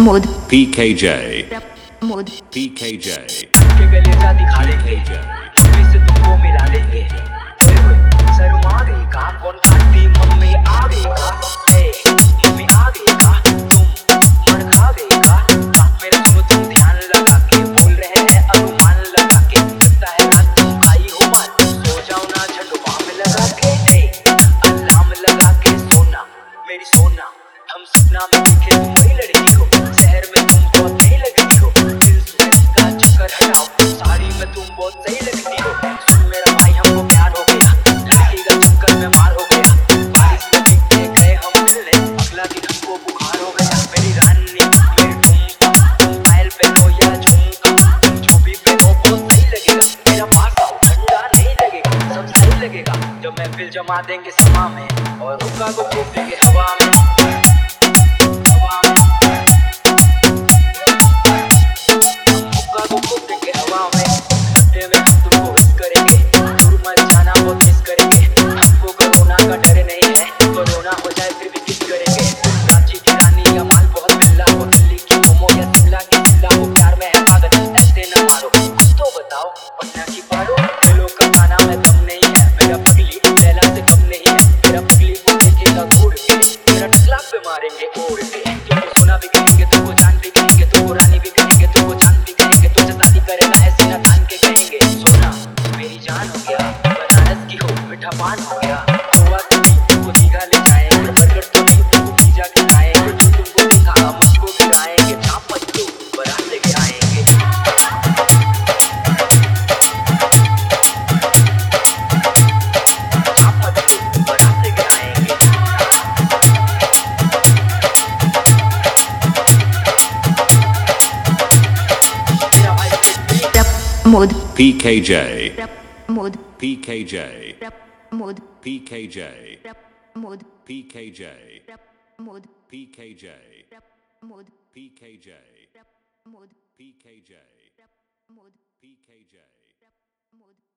Mood PKJ Mood PKJ के गले दिखा देंगे, मम्मी से तुमको मिला देंगे। शर्मा देगा कौन खाती मम्मी आ देगा, मम्मी आ देगा तुम मर खा देगा। बात मेरे सुनो तुम ध्यान लगा के, बोल रहे हैं अनुमान लगा के। लगता है रात तुम आई हो बात, सो जाओ ना झंडुआ में लगा के। अलार्म लगा के सोना मेरी सोना, हम सपना में देखे तुम वही लड़की हो। शहर में तुम बहुत नहीं लगती हो, दिल सुनने का चक्कर हटाओ, साड़ी में तुम बहुत सही लगती हो। सुन मेरा भाई हमको प्यार हो गया, लड़की का चक्कर में मार हो गया। बारिश में भीग के गए हम मिलने, अगला दिन हमको बुखार हो गया। मेरी रानी मेरी ठुमका, तुम पायल पे हो या झुमका, तुम जो भी पे हो बहुत सही लगेगा। मेरा पास आओ ठंडा नहीं लगेगा, सब सही लगेगा जब महफिल जमा देंगे समा में, और हुक्का को फूंक देंगे हवा में। मारेंगे ओढ़ के तुमको, सोना भी कहेंगे तुमको, चांद भी कहेंगे तुमको, रानी भी कहेंगे तुमको, चांद भी कहेंगे तुमसे शादी करेगा ऐसे ना तान के कहेंगे। सोना मेरी जान हो गया, बनारस की हो मीठा पान हो गया। गोवा तो नहीं तुमको दीघा ले जाएंगे, बर्गर तो नहीं तुमको पिज्जा खिलाएंगे। जो तुमको दिखा मुझको खिलाएंगे, चाप मत दो बारात लेके आएंगे। चाप मत दो बारात लेके आएंगे। Mood PKJ Mood PKJ Mood PKJ Mood PKJ Mood PKJ Mood PKJ Mood PKJ Mood PKJ Mood